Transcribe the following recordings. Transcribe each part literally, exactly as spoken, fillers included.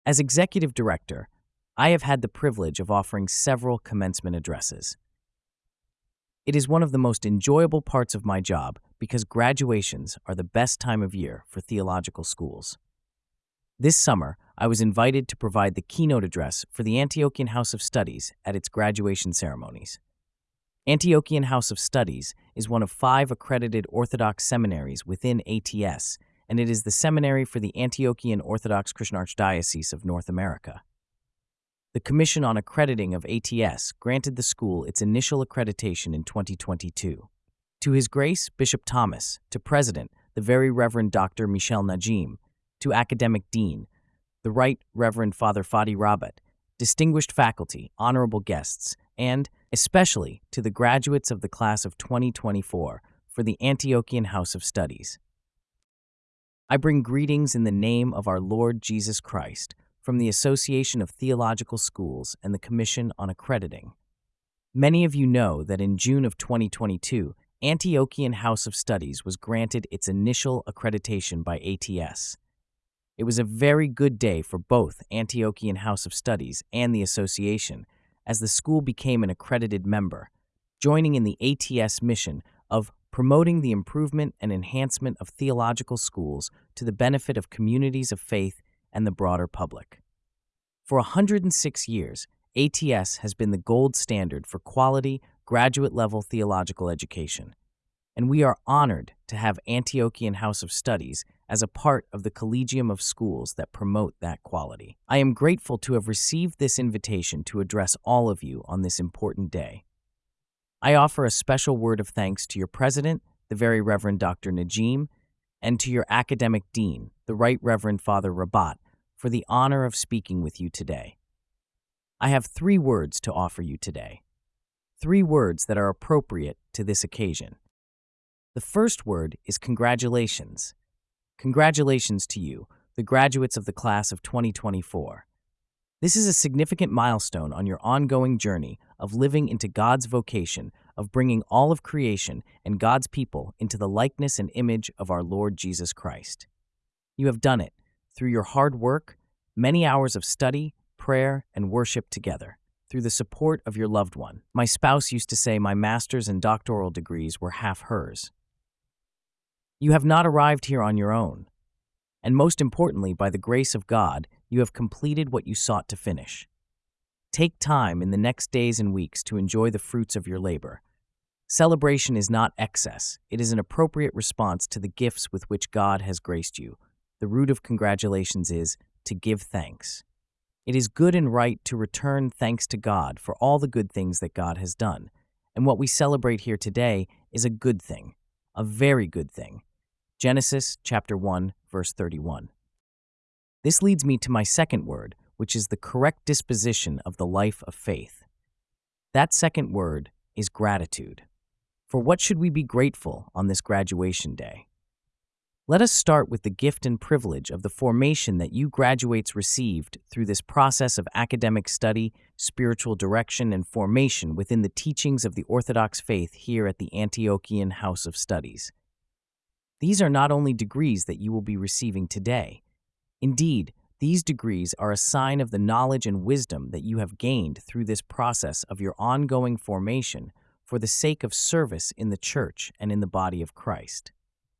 As executive director, I have had the privilege of offering several commencement addresses. It is one of the most enjoyable parts of my job because graduations are the best time of year for theological schools. This summer, I was invited to provide the keynote address for the Antiochian House of Studies at its graduation ceremonies. Antiochian House of Studies is one of five accredited Orthodox seminaries within A T S, and it is the seminary for the Antiochian Orthodox Christian Archdiocese of North America. The Commission on Accrediting of A T S granted the school its initial accreditation in twenty twenty-two. To His Grace Bishop Thomas, to President, the Very Reverend Doctor Michel Najim, to Academic Dean, the Right Reverend Father Fadi Rabat, distinguished faculty, honorable guests, and especially to the graduates of the class of twenty twenty-four for the Antiochian House of Studies. I bring greetings in the name of our Lord Jesus Christ from the Association of Theological Schools and the Commission on Accrediting. Many of you know that in June of twenty twenty-two, Antiochian House of Studies was granted its initial accreditation by A T S. It was a very good day for both Antiochian House of Studies and the association, as the school became an accredited member, joining in the A T S mission of promoting the improvement and enhancement of theological schools to the benefit of communities of faith and the broader public. For one hundred six years, A T S has been the gold standard for quality, graduate-level theological education, and we are honored to have Antiochian House of Studies as a part of the collegium of schools that promote that quality. I am grateful to have received this invitation to address all of you on this important day. I offer a special word of thanks to your president, the Very Reverend Doctor Najim, and to your academic dean, the Right Reverend Father Rabat, for the honor of speaking with you today. I have three words to offer you today. Three words that are appropriate to this occasion. The first word is congratulations. Congratulations to you, the graduates of the class of twenty twenty-four. This is a significant milestone on your ongoing journey of living into God's vocation of bringing all of creation and God's people into the likeness and image of our Lord Jesus Christ. You have done it through your hard work, many hours of study, prayer, and worship together, through the support of your loved one. My spouse used to say my master's and doctoral degrees were half hers. You have not arrived here on your own, and most importantly, by the grace of God, you have completed what you sought to finish. Take time in the next days and weeks to enjoy the fruits of your labor. Celebration is not excess. It is an appropriate response to the gifts with which God has graced you. The root of congratulations is to give thanks. It is good and right to return thanks to God for all the good things that God has done. And what we celebrate here today is a good thing, a very good thing. Genesis chapter one, verse thirty-one. This leads me to my second word, which is the correct disposition of the life of faith. That second word is gratitude. For what should we be grateful on this graduation day? Let us start with the gift and privilege of the formation that you graduates received through this process of academic study, spiritual direction, and formation within the teachings of the Orthodox faith here at the Antiochian House of Studies. These are not only degrees that you will be receiving today. Indeed, these degrees are a sign of the knowledge and wisdom that you have gained through this process of your ongoing formation for the sake of service in the church and in the body of Christ.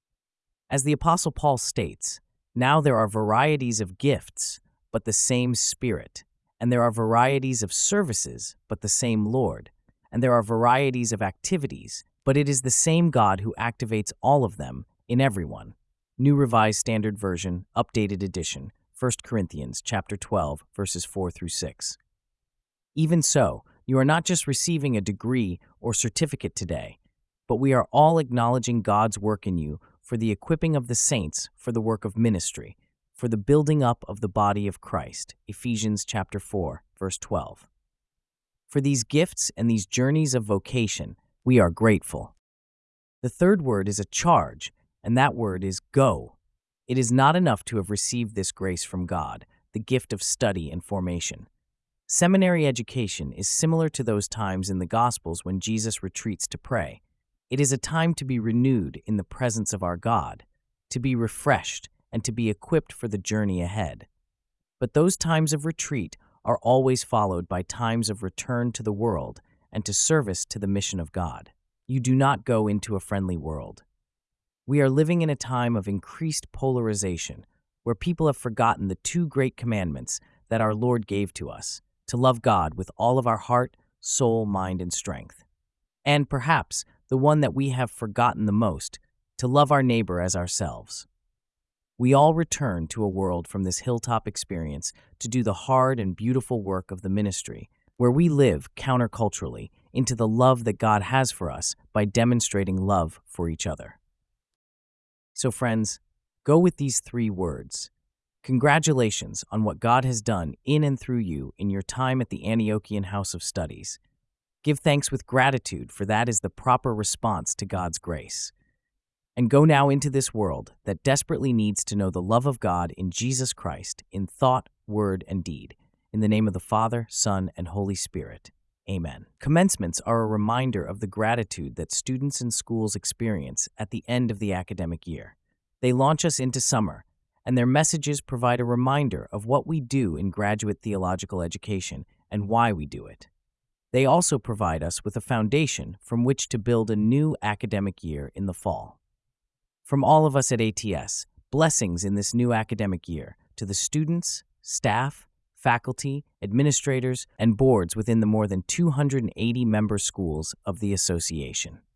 As the Apostle Paul states, now there are varieties of gifts, but the same Spirit, and there are varieties of services, but the same Lord, and there are varieties of activities, but it is the same God who activates all of them in everyone. New Revised Standard Version, Updated Edition, First Corinthians chapter twelve, verses four through six. Even so, you are not just receiving a degree or certificate today, but we are all acknowledging God's work in you for the equipping of the saints for the work of ministry, for the building up of the body of Christ. Ephesians chapter four, verse twelve. For these gifts and these journeys of vocation, we are grateful. The third word is a charge, and that word is go. It is not enough to have received this grace from God, the gift of study and formation. Seminary education is similar to those times in the Gospels when Jesus retreats to pray. It is a time to be renewed in the presence of our God, to be refreshed, and to be equipped for the journey ahead. But those times of retreat are always followed by times of return to the world and to service to the mission of God. You do not go into a friendly world. We are living in a time of increased polarization where people have forgotten the two great commandments that our Lord gave to us, to love God with all of our heart, soul, mind, and strength. And perhaps the one that we have forgotten the most, to love our neighbor as ourselves. We all return to a world from this hilltop experience to do the hard and beautiful work of the ministry, where we live counterculturally into the love that God has for us by demonstrating love for each other. So friends, go with these three words. Congratulations on what God has done in and through you in your time at the Antiochian House of Studies. Give thanks with gratitude, for that is the proper response to God's grace. And go now into this world that desperately needs to know the love of God in Jesus Christ in thought, word, and deed. In the name of the Father, Son, and Holy Spirit. Amen. Commencements are a reminder of the gratitude that students and schools experience at the end of the academic year. They launch us into summer, and their messages provide a reminder of what we do in graduate theological education and why we do it. They also provide us with a foundation from which to build a new academic year in the fall. From all of us at A T S, blessings in this new academic year to the students, staff, faculty, administrators, and boards within the more than two hundred eighty member schools of the association.